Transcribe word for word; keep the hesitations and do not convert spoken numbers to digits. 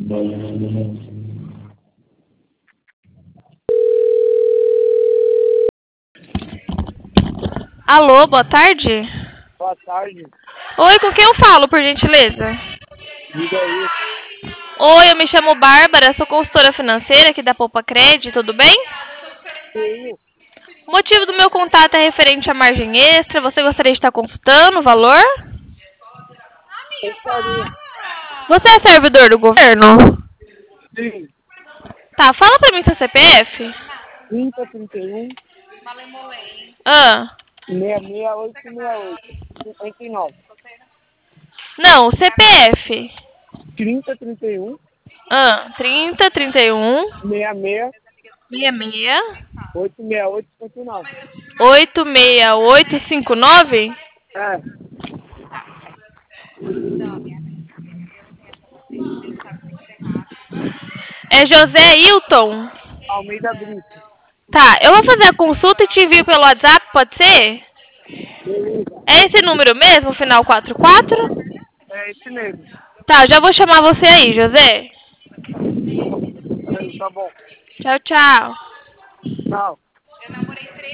Alô, boa tarde. Boa tarde. Oi, com quem eu falo, por gentileza? Diga aí. Oi, eu me chamo Bárbara, sou consultora financeira aqui da Poupa Cred, tudo bem? Sim. O motivo do meu contato é referente à margem extra. Você gostaria de estar consultando o valor? Gostaria. Você é servidor do governo? Sim. Tá, fala pra mim seu C P F. trinta, trinta e um, Ah, seis seis oito seis oito, cinquenta e nove. não, C P F. trinta, trinta e um, Ah, trinta, trinta e um, seis seis, sessenta e seis, oito seis oito, cinquenta e nove. oito seis oito cinco nove. É. É José Hilton. Almeida Brito. Tá, eu vou fazer a consulta e te envio pelo WhatsApp, pode ser? Beleza. É esse número mesmo, final quatro quatro? É esse mesmo. Tá, já vou chamar você aí, José. Tá bom. Tchau, tchau. Tchau.